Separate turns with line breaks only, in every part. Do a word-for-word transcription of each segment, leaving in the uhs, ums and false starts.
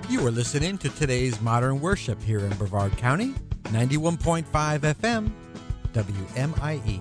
You are listening to today's Modern Worship here in Brevard County, ninety-one point five F M, W M I E.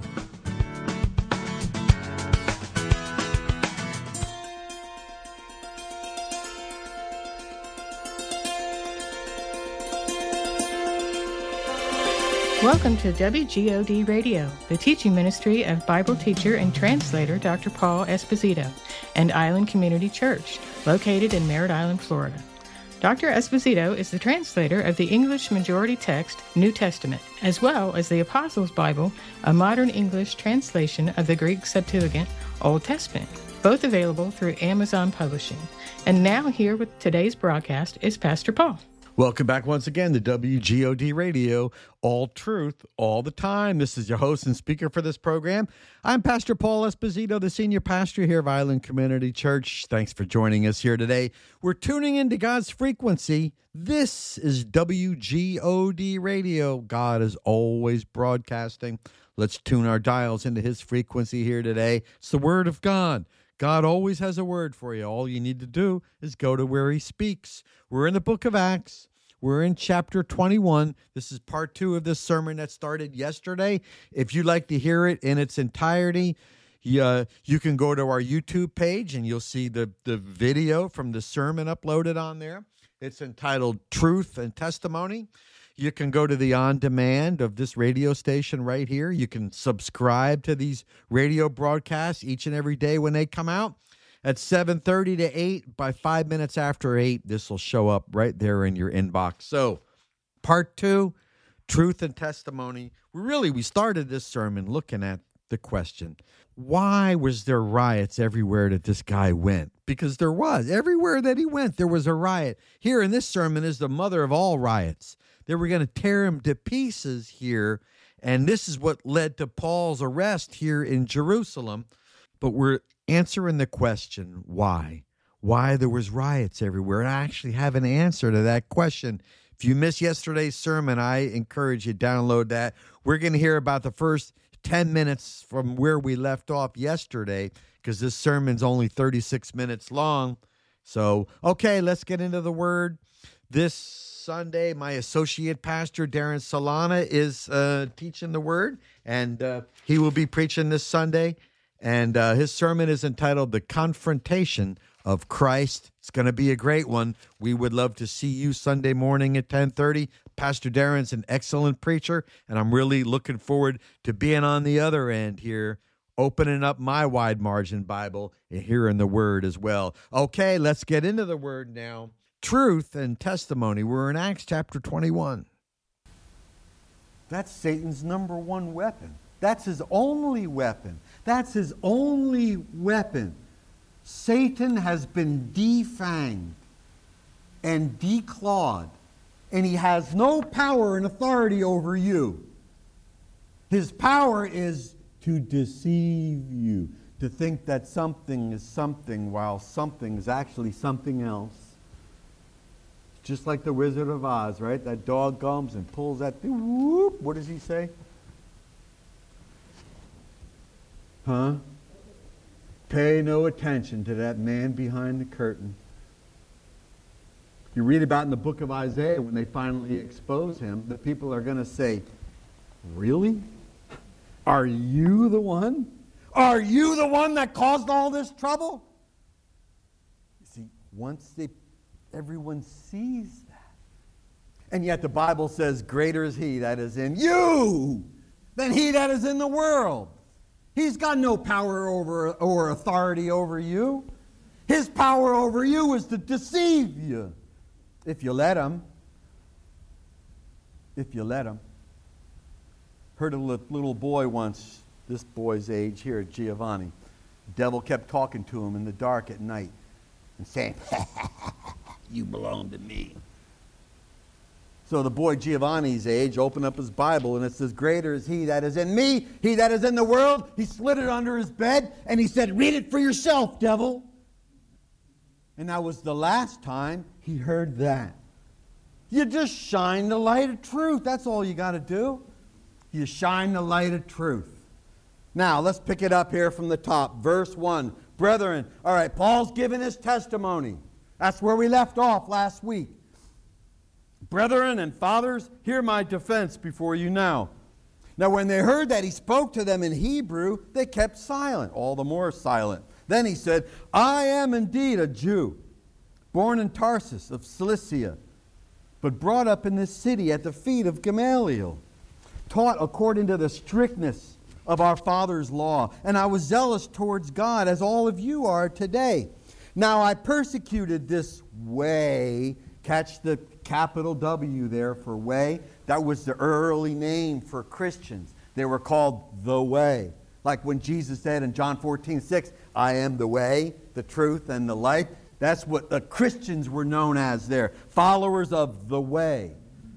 Welcome to W G O D Radio, the teaching ministry of Bible teacher and translator Doctor Paul Esposito, and Island Community Church, located in Merritt Island, Florida. Doctor Esposito is the translator of the English majority text, New Testament, as well as the Apostles' Bible, a modern English translation of the Greek Septuagint, Old Testament, both available through Amazon Publishing. And now here with today's broadcast is Pastor Paul.
Welcome back once again to W G O D Radio, all truth, all the time. This is your host and speaker for this program. I'm Pastor Paul Esposito, the senior pastor here of Island Community Church. Thanks for joining us here today. We're tuning into God's frequency. This is W G O D Radio. God is always broadcasting. Let's tune our dials into his frequency here today. It's the Word of God. God always has a word for you. All you need to do is go to where he speaks. We're in the book of Acts. We're in chapter twenty-one. This is part two of this sermon that started yesterday. If you'd like to hear it in its entirety, you, uh, you can go to our YouTube page and you'll see the, the video from the sermon uploaded on there. It's entitled Truth and Testimony. You can go to the on-demand of this radio station right here. You can subscribe to these radio broadcasts each and every day when they come out. At seven thirty to eight, by five minutes after eight, this will show up right there in your inbox. So, part two, Truth and Testimony. We really, we started this sermon looking at the question, why was there riots everywhere that this guy went? Because there was. Everywhere that he went, there was a riot. Here in this sermon is the mother of all riots. They were going to tear him to pieces here, and this is what led to Paul's arrest here in Jerusalem. But we're answering the question, why? Why there was riots everywhere? And I actually have an answer to that question. If you missed yesterday's sermon, I encourage you to download that. We're going to hear about the first ten minutes from where we left off yesterday, because this sermon's only thirty-six minutes long. So, okay, let's get into the Word. This Sunday, my associate pastor, Darren Solana, is uh, teaching the Word, and uh, he will be preaching this Sunday. And uh, his sermon is entitled The Confrontation of Christ. It's going to be a great one. We would love to see you Sunday morning at ten thirty. Pastor Darren's an excellent preacher, and I'm really looking forward to being on the other end here, opening up my wide margin Bible and hearing the Word as well. Okay, let's get into the Word now. Truth and testimony. We're in Acts chapter twenty-one. That's Satan's number one weapon. That's his only weapon. That's his only weapon. Satan has been defanged and declawed, and he has no power and authority over you. His power is to deceive you, to think that something is something while something is actually something else. Just like the Wizard of Oz, right? That dog comes and pulls that thing. Whoop. What does he say? Huh? Pay no attention to that man behind the curtain. You read about in the book of Isaiah, when they finally expose him, the people are going to say, really? Are you the one? Are you the one that caused all this trouble? You see, once they, everyone sees that. And yet the Bible says, greater is he that is in you than he that is in the world. He's got no power over or authority over you. His power over you is to deceive you. If you let him. If you let him. Heard a little boy once, this boy's age here, Giovanni. The devil kept talking to him in the dark at night and saying, you belong to me. So the boy Giovanni's age opened up his Bible, and it says, greater is he that is in me, he that is in the world. He slid it under his bed, and he said, read it for yourself, devil. And that was the last time he heard that. You just shine the light of truth. That's all you got to do. You shine the light of truth. Now, let's pick it up here from the top. Verse one. Brethren, all right, Paul's giving his testimony. That's where we left off last week.
Brethren and fathers, hear my defense before you now. Now when they heard that he spoke to them in Hebrew, they kept silent, all the more silent. Then he said, I am indeed a Jew, born in Tarsus of Cilicia, but brought up in this city at the feet of Gamaliel, taught according to the strictness of our father's law. And I was zealous towards God, as all of you are today. Now I persecuted this way. Catch the capital W there for way. That was the early name for Christians. They were called the way. Like when Jesus said in John fourteen six, I am the way, the truth, and the life. That's what the Christians were known as there. Followers of the way.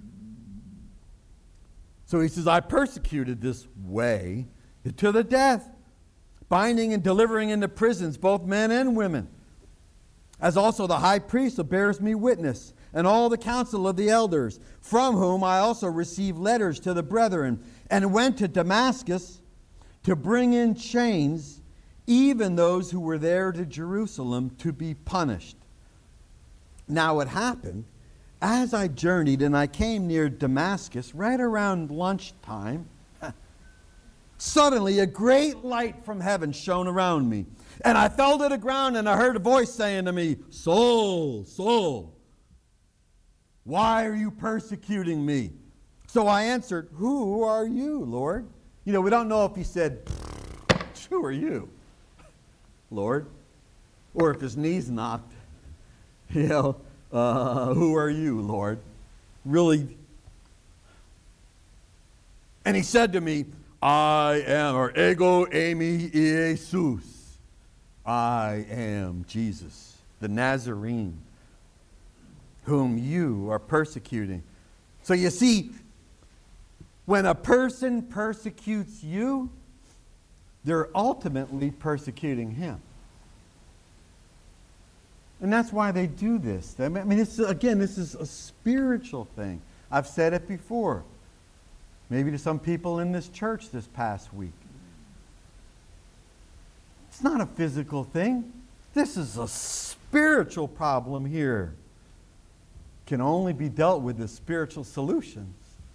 So he says, I persecuted this way to the death, binding and delivering into prisons both men and women, as also the high priest who bears me witness, and all the council of the elders, from whom I also received letters to the brethren, and went to Damascus to bring in chains even those who were there to Jerusalem to be punished. Now it happened, as I journeyed and I came near Damascus, right around lunchtime, suddenly a great light from heaven shone around me. And I fell to the ground and I heard a voice saying to me, Saul, Saul, why are you persecuting me? So I answered, who are you, Lord? You know, we don't know if he said, who are you, Lord? Or if his knees knocked, you know, uh, who are you, Lord? Really. And he said to me, I am, or ego eimi Jesus. I am Jesus, the Nazarene, whom you are persecuting. So you see, when a person persecutes you, they're ultimately persecuting him. And that's why they do this. I mean, this is, again, this is a spiritual thing. I've said it before. Maybe to some people in this church this past week. It's not a physical thing. This is a spiritual problem here. Can only be dealt with with spiritual solutions.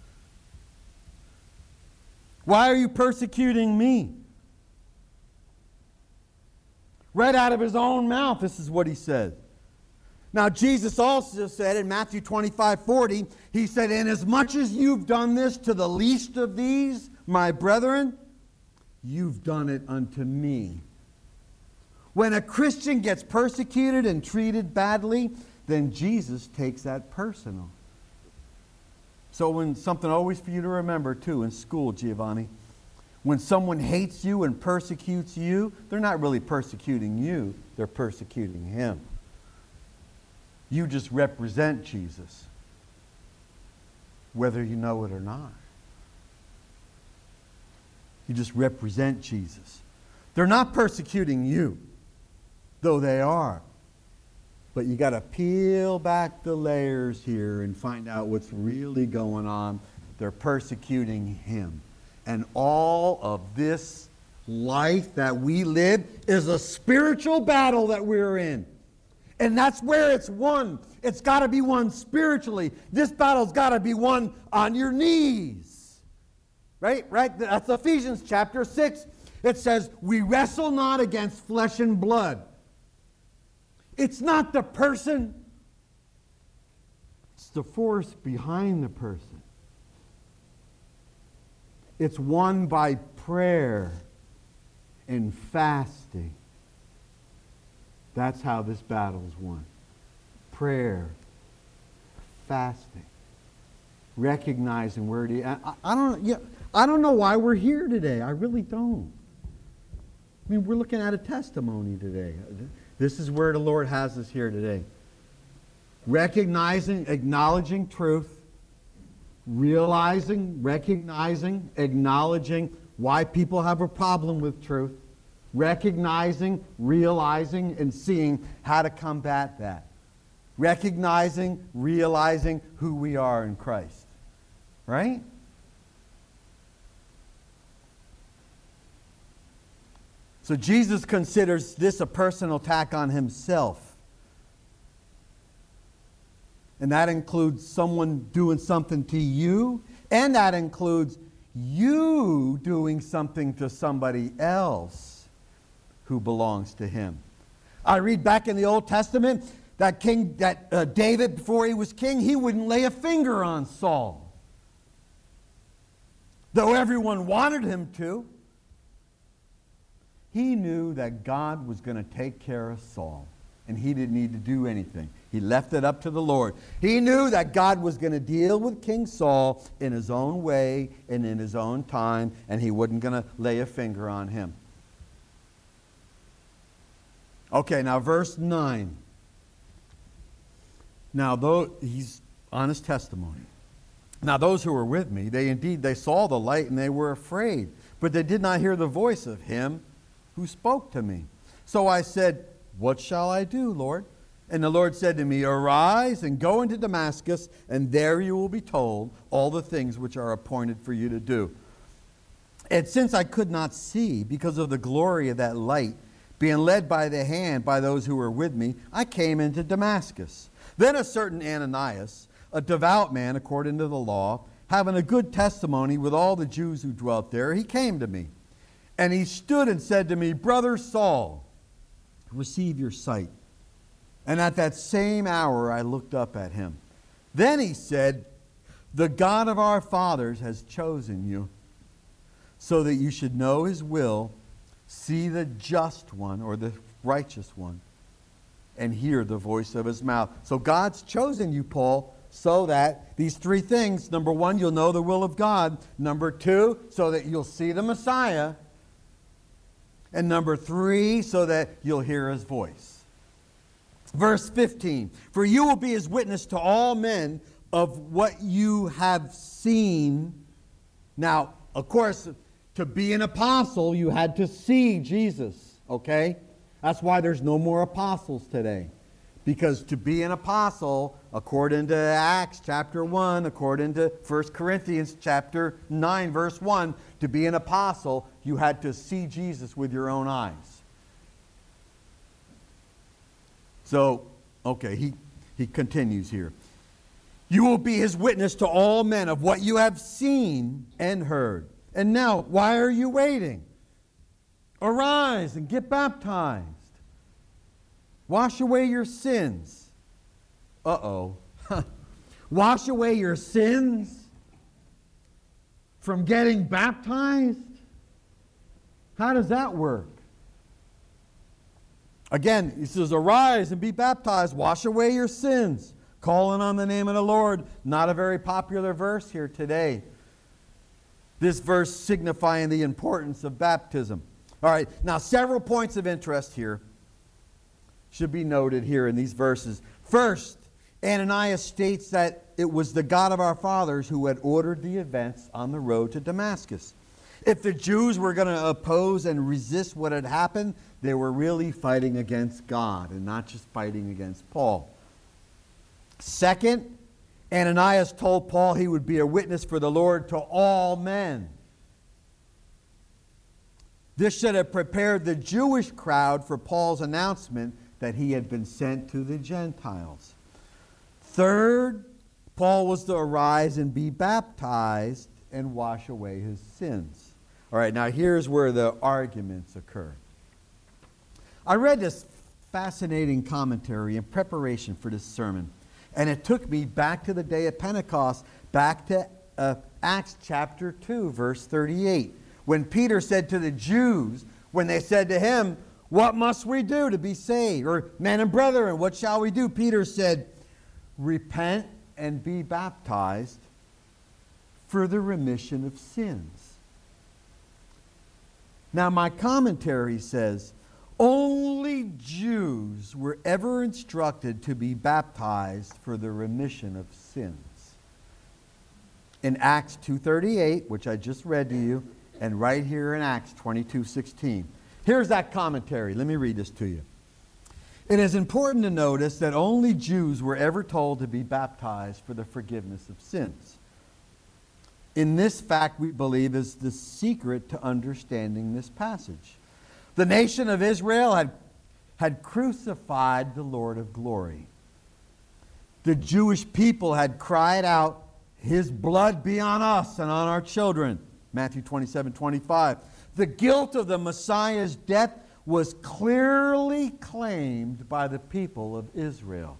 Why are you persecuting me? Right out of his own mouth, this is what he said. Now, Jesus also said in Matthew twenty-five forty, he said, inasmuch as you've done this to the least of these, my brethren, you've done it unto me. When a Christian gets persecuted and treated badly, then Jesus takes that personal. So when something always for you to remember too in school, Giovanni, when someone hates you and persecutes you, they're not really persecuting you, they're persecuting him. You just represent Jesus, whether you know it or not. You just represent Jesus. They're not persecuting you, though they are. But you got to peel back the layers here and find out what's really going on. They're persecuting him. And all of this life that we live is a spiritual battle that we're in. And that's where it's won. It's got to be won spiritually. This battle's got to be won on your knees. Right? Right? That's Ephesians chapter six. It says, we wrestle not against flesh and blood. It's not the person. It's the force behind the person. It's won by prayer and fasting. That's how this battle is won. Prayer, fasting, recognizing where it is. I, I don't. Yeah, I don't know why we're here today. I really don't. I mean, we're looking at a testimony today. This is where the Lord has us here today. Recognizing, acknowledging truth, realizing, recognizing, acknowledging why people have a problem with truth, recognizing, realizing, and seeing how to combat that. Recognizing, realizing who we are in Christ. Right? So Jesus considers this a personal attack on himself. And that includes someone doing something to you, and that includes you doing something to somebody else who belongs to him. I read back in the Old Testament that King, that uh, David, before he was king, he wouldn't lay a finger on Saul. Though everyone wanted him to, he knew that God was going to take care of Saul, and he didn't need to do anything. He left it up to the Lord. He knew that God was going to deal with King Saul in his own way and in his own time, and he wasn't going to lay a finger on him. Okay, now verse nine. Now, though he's on his testimony. Now, those who were with me, they indeed, they saw the light and they were afraid, but they did not hear the voice of him who spoke to me. So I said, what shall I do, Lord? And the Lord said to me, arise and go into Damascus, and there you will be told all the things which are appointed for you to do. And since I could not see because of the glory of that light, being led by the hand by those who were with me, I came into Damascus. Then a certain Ananias, a devout man according to the law, having a good testimony with all the Jews who dwelt there, he came to me. And he stood and said to me, Brother Saul, receive your sight. And at that same hour I looked up at him. Then he said, the God of our fathers has chosen you, so that you should know his will, see the just one, or the righteous one, and hear the voice of his mouth. So God's chosen you, Paul, so that these three things, number one, you'll know the will of God. Number two, so that you'll see the Messiah. And number three, so that you'll hear his voice. Verse fifteen, for you will be his witness to all men of what you have seen. Now, of course, to be an apostle, you had to see Jesus, okay? That's why there's no more apostles today. Because to be an apostle, according to Acts chapter one, according to First Corinthians chapter nine, verse one, to be an apostle, you had to see Jesus with your own eyes. So, okay, he, he continues here. You will be his witness to all men of what you have seen and heard. And now, why are you waiting? Arise and get baptized. Wash away your sins. Uh-oh. Wash away your sins from getting baptized? How does that work? Again, he says, arise and be baptized. Wash away your sins. Calling on the name of the Lord. Not a very popular verse here today. This verse signifying the importance of baptism. All right, now several points of interest here should be noted here in these verses. First, Ananias states that it was the God of our fathers who had ordered the events on the road to Damascus. If the Jews were going to oppose and resist what had happened, they were really fighting against God and not just fighting against Paul. Second, Ananias told Paul he would be a witness for the Lord to all men. This should have prepared the Jewish crowd for Paul's announcement that he had been sent to the Gentiles. Third, Paul was to arise and be baptized and wash away his sins. All right, now here's where the arguments occur. I read this fascinating commentary in preparation for this sermon. And it took me back to the day of Pentecost, back to uh, Acts chapter two, verse thirty-eight. When Peter said to the Jews, when they said to him, what must we do to be saved? Or, men and brethren, what shall we do? Peter said, repent and be baptized for the remission of sins. Now, my commentary says, only Jews were ever instructed to be baptized for the remission of sins. In Acts two thirty-eight, which I just read to you, and right here in Acts twenty-two sixteen. Here's that commentary. Let me read this to you. It is important to notice that only Jews were ever told to be baptized for the forgiveness of sins. In this fact, we believe, is the secret to understanding this passage. The nation of Israel had, had crucified the Lord of glory. The Jewish people had cried out, "His blood be on us and on our children." Matthew twenty-seven, twenty-five. The guilt of the Messiah's death was clearly claimed by the people of Israel.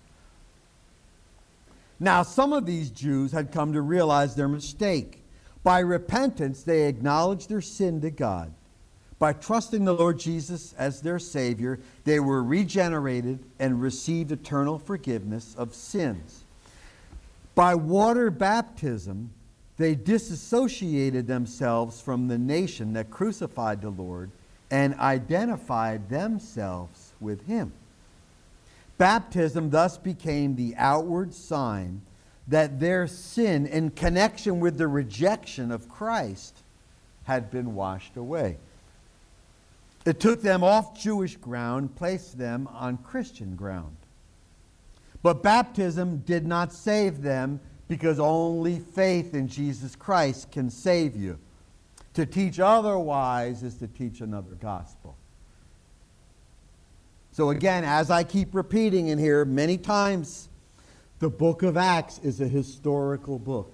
Now, some of these Jews had come to realize their mistake. By repentance, they acknowledged their sin to God. By trusting the Lord Jesus as their Savior, they were regenerated and received eternal forgiveness of sins. By water baptism, they disassociated themselves from the nation that crucified the Lord and identified themselves with Him. Baptism thus became the outward sign that their sin in connection with the rejection of Christ had been washed away. It took them off Jewish ground, placed them on Christian ground. But baptism did not save them, because only faith in Jesus Christ can save you. To teach otherwise is to teach another gospel. So again, as I keep repeating in here many times, the book of Acts is a historical book.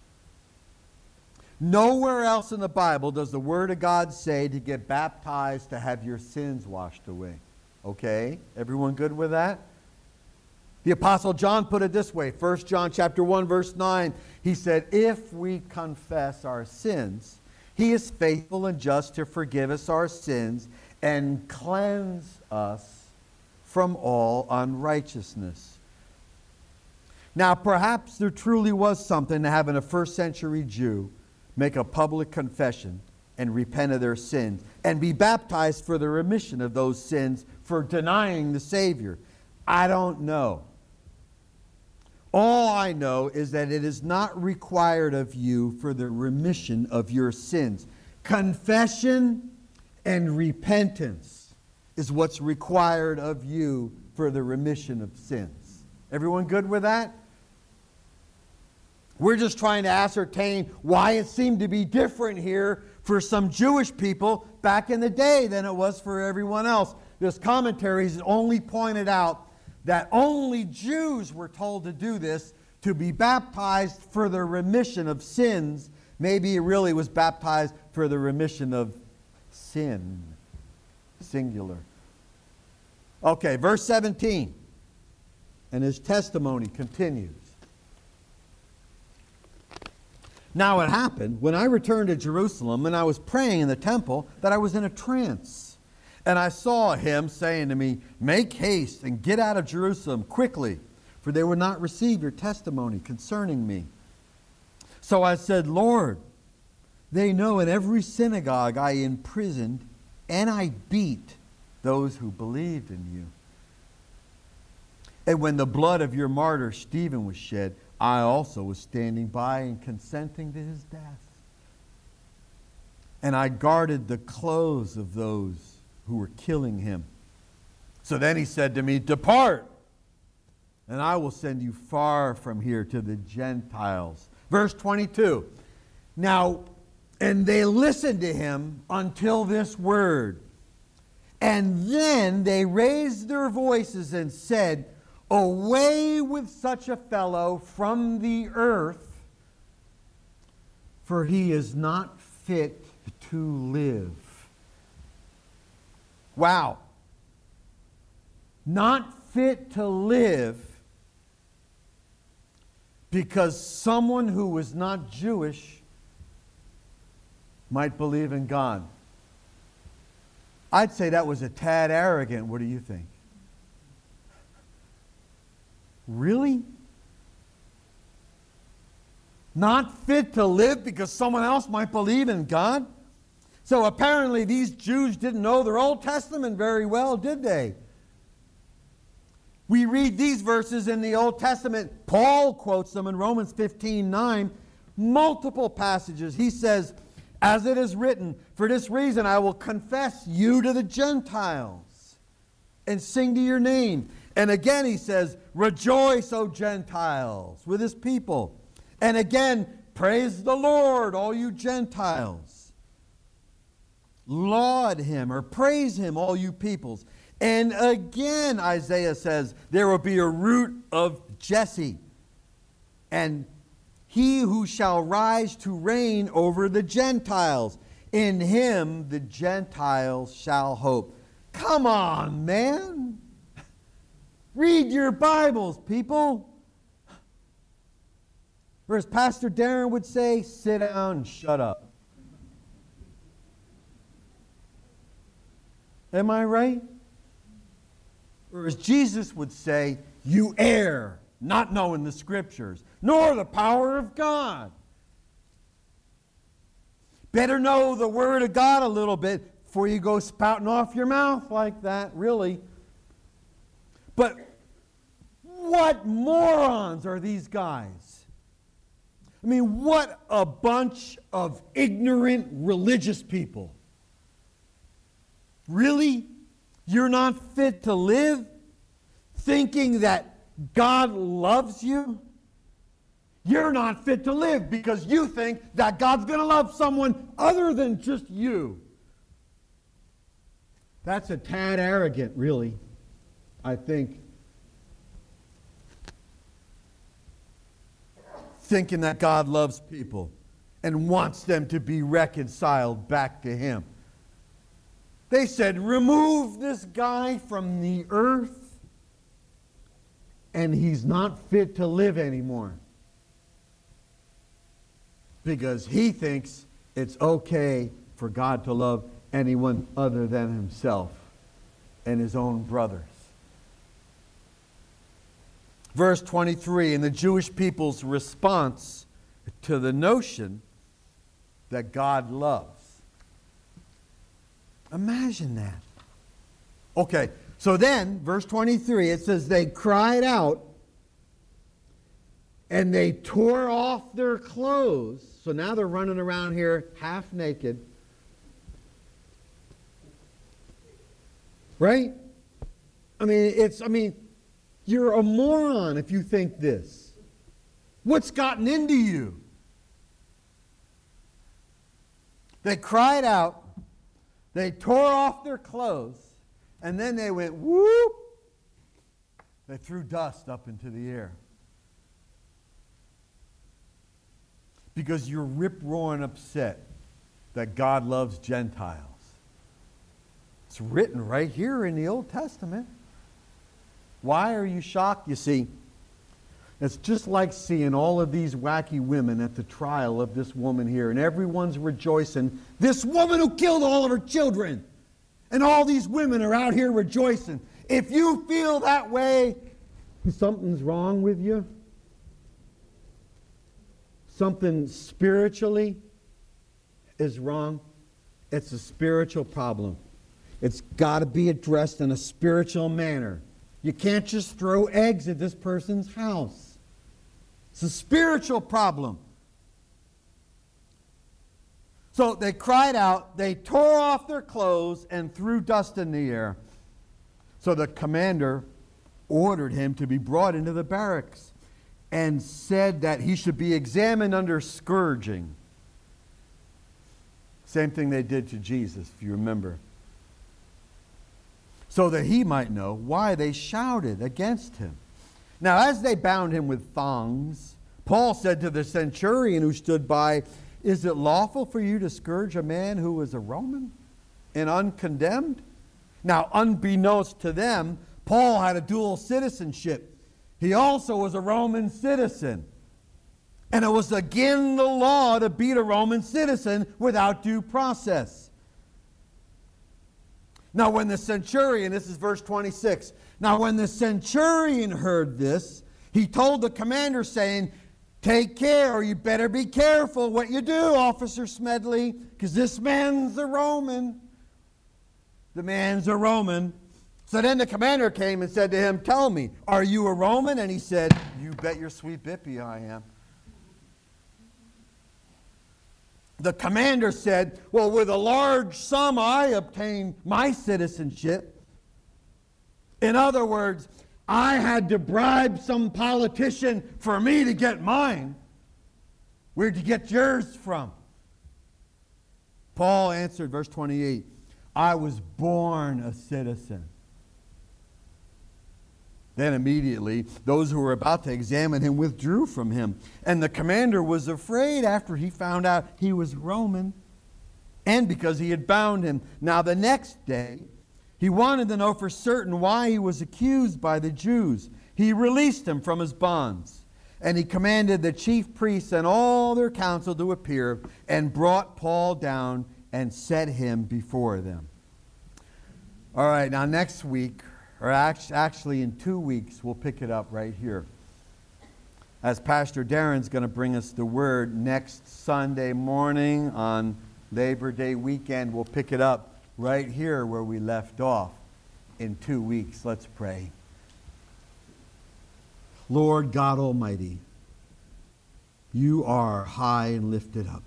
Nowhere else in the Bible does the Word of God say to get baptized to have your sins washed away. Okay? Everyone good with that? The Apostle John put it this way, First John chapter one, verse nine. He said, "If we confess our sins, He is faithful and just to forgive us our sins and cleanse us from all unrighteousness." Now, perhaps there truly was something to having a first century Jew make a public confession and repent of their sins and be baptized for the remission of those sins for denying the Savior. I don't know. All I know is that it is not required of you for the remission of your sins. Confession and repentance is what's required of you for the remission of sins. Everyone good with that? We're just trying to ascertain why it seemed to be different here for some Jewish people back in the day than it was for everyone else. This commentary has only pointed out that only Jews were told to do this, to be baptized for the remission of sins. Maybe it really was baptized for the remission of sin. Singular. Okay, verse seventeen. And his testimony continues. Now it happened, when I returned to Jerusalem and I was praying in the temple, that I was in a trance. And I saw him saying to me, "Make haste and get out of Jerusalem quickly, for they will not receive your testimony concerning me." So I said, "Lord, they know in every synagogue I imprisoned and I beat those who believed in you. And when the blood of your martyr Stephen was shed, I also was standing by and consenting to his death. And I guarded the clothes of those who were killing him. So then he said to me, 'Depart, and I will send you far from here to the Gentiles.'" Verse twenty-two. Now, and they listened to him until this word. And then they raised their voices and said, "Away with such a fellow from the earth, for he is not fit to live." Wow. Not fit to live because someone who was not Jewish might believe in God. I'd say that was a tad arrogant. What do you think? Really? Not fit to live because someone else might believe in God? So apparently these Jews didn't know their Old Testament very well, did they? We read these verses in the Old Testament. Paul quotes them in Romans fifteen nine, multiple passages. He says, "As it is written, for this reason I will confess you to the Gentiles and sing to your name." And again he says, "Rejoice, O Gentiles," with his people. And again, "Praise the Lord, all you Gentiles. Laud him," or "Praise him, all you peoples." And again, Isaiah says, "There will be a root of Jesse, and he who shall rise to reign over the Gentiles. In him the Gentiles shall hope. Come on, man. Read your Bibles, people. Or as Pastor Darren would say, sit down and shut up. Am I right? Or as Jesus would say, you err, not knowing the Scriptures, nor the power of God. Better know the Word of God a little bit before you go spouting off your mouth like that, really. But what morons are these guys? I mean, what a bunch of ignorant religious people. Really? You're not fit to live? Thinking that God loves you? You're not fit to live because you think that God's going to love someone other than just you. That's a tad arrogant, really, I think. Thinking that God loves people and wants them to be reconciled back to Him. They said, remove this guy from the earth and he's not fit to live anymore. Because he thinks it's okay for God to love anyone other than himself and his own brothers. Verse twenty-three, and the Jewish people's response to the notion that God loves. Imagine that. Okay, so then, verse twenty-three, it says, they cried out and they tore off their clothes. So now they're running around here half naked. Right? I mean, it's, I mean, you're a moron if you think this. What's gotten into you? They cried out, they tore off their clothes, and then they went whoop. They threw dust up into the air. Because you're rip-roaring upset that God loves Gentiles. It's written right here in the Old Testament. Why are you shocked? You see, it's just like seeing all of these wacky women at the trial of this woman here, and everyone's rejoicing. This woman who killed all of her children. And all these women are out here rejoicing. If you feel that way, something's wrong with you. Something spiritually is wrong. It's a spiritual problem. It's got to be addressed in a spiritual manner. You can't just throw eggs at this person's house. It's a spiritual problem. So they cried out, they tore off their clothes and threw dust in the air. So the commander ordered him to be brought into the barracks and said that he should be examined under scourging. Same thing they did to Jesus, if you remember. So that he might know why they shouted against him. Now, as they bound him with thongs, Paul said to the centurion who stood by, is it lawful for you to scourge a man who is a Roman and uncondemned? Now, unbeknownst to them, Paul had a dual citizenship. He also was a Roman citizen. And it was again the law to beat a Roman citizen without due process. Now when the centurion, this is verse twenty-six, now when the centurion heard this, he told the commander saying, take care, or you better be careful what you do, Officer Smedley, because this man's a Roman. The man's a Roman. So then the commander came and said to him, tell me, are you a Roman? And he said, you bet your sweet bippy I am. The commander said, well, with a large sum I obtained my citizenship. In other words, I had to bribe some politician for me to get mine. Where'd you get yours from? Paul answered, verse twenty-eight, I was born a citizen. Then immediately those who were about to examine him withdrew from him. And the commander was afraid after he found out he was Roman, and because he had bound him. Now the next day, he wanted to know for certain why he was accused by the Jews. He released him from his bonds, and he commanded the chief priests and all their council to appear, and brought Paul down and set him before them. All right, now next week, or actually in two weeks, we'll pick it up right here. As Pastor Darren's going to bring us the word next Sunday morning on Labor Day weekend, we'll pick it up right here where we left off in two weeks. Let's pray. Lord God Almighty, you are high and lifted up.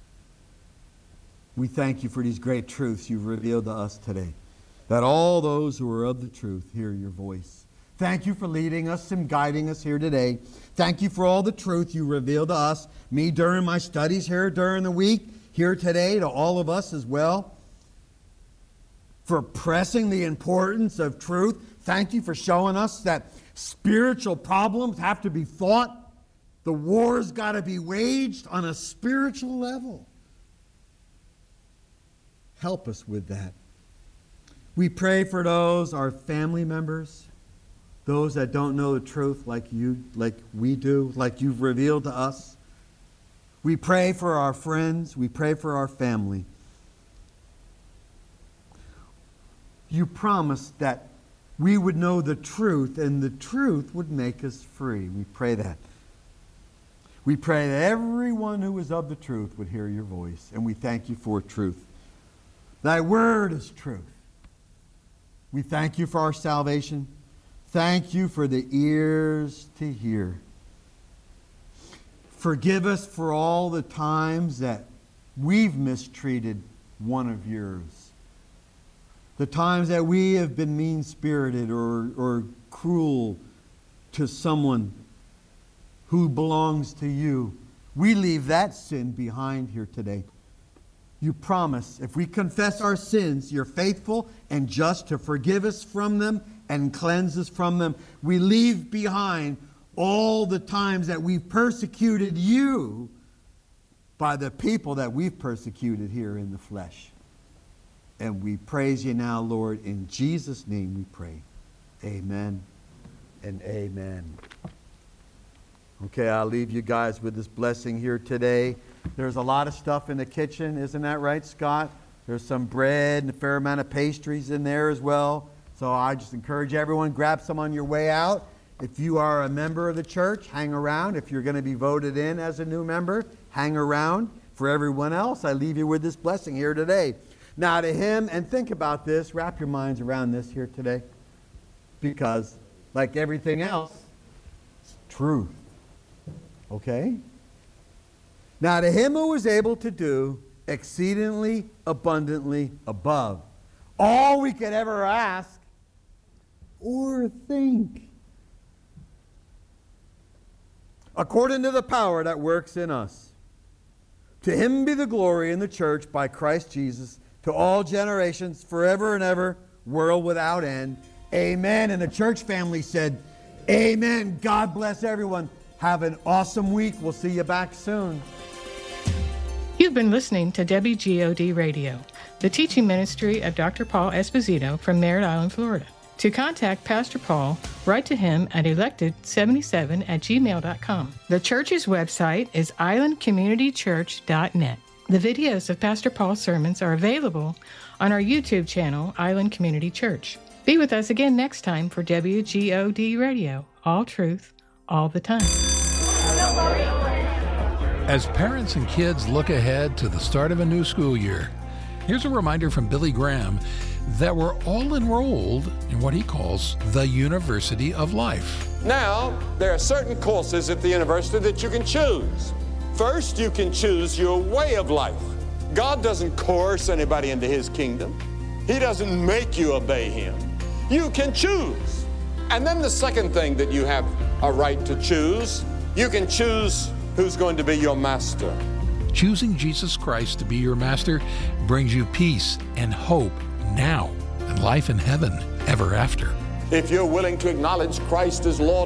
We thank you for these great truths you've revealed to us today, that all those who are of the truth hear your voice. Thank you for leading us and guiding us here today. Thank you for all the truth you revealed to us, me during my studies here during the week, here today, to all of us as well. For pressing the importance of truth. Thank you for showing us that spiritual problems have to be fought. The war's got to be waged on a spiritual level. Help us with that. We pray for those, our family members, those that don't know the truth like you, like we do, like you've revealed to us. We pray for our friends. We pray for our family. You promised that we would know the truth, and the truth would make us free. We pray that. We pray that everyone who is of the truth would hear your voice, and we thank you for truth. Thy word is truth. We thank you for our salvation. Thank you for the ears to hear. Forgive us for all the times that we've mistreated one of yours. The times that we have been mean-spirited or, or cruel to someone who belongs to you. We leave that sin behind here today. You promise, if we confess our sins, you're faithful and just to forgive us from them and cleanse us from them. We leave behind all the times that we've persecuted you by the people that we've persecuted here in the flesh. And we praise you now, Lord. In Jesus' name we pray. Amen and amen. Okay, I'll leave you guys with this blessing here today. There's a lot of stuff in the kitchen, isn't that right, Scott? There's some bread and a fair amount of pastries in there as well. So I just encourage everyone, grab some on your way out. If you are a member of the church, hang around. If you're going to be voted in as a new member, hang around. For everyone else, I leave you with this blessing here today. Now to him, and think about this, wrap your minds around this here today. Because, like everything else, it's truth. Okay? Now to him who is able to do exceedingly abundantly above all we could ever ask or think, according to the power that works in us. To him be the glory in the church by Christ Jesus, to all generations, forever and ever, world without end. Amen. And the church family said, amen. God bless everyone. Have an awesome week. We'll see you back soon.
You've been listening to W G O D Radio, the teaching ministry of Doctor Paul Esposito from Merritt Island, Florida. To contact Pastor Paul, write to him at elected seventy-seven at gmail dot com. The church's website is island community church dot net. The videos of Pastor Paul's sermons are available on our YouTube channel, Island Community Church. Be with us again next time for W G O D Radio, all truth, all the time.
As parents and kids look ahead to the start of a new school year, here's a reminder from Billy Graham that we're all enrolled in what he calls the University of Life.
Now, there are certain courses at the university that you can choose. First, you can choose your way of life. God doesn't coerce anybody into his kingdom. He doesn't make you obey him. You can choose. And then the second thing that you have a right to choose, you can choose who's going to be your master.
Choosing Jesus Christ to be your master brings you peace and hope now and life in heaven ever after.
If you're willing to acknowledge Christ as Lord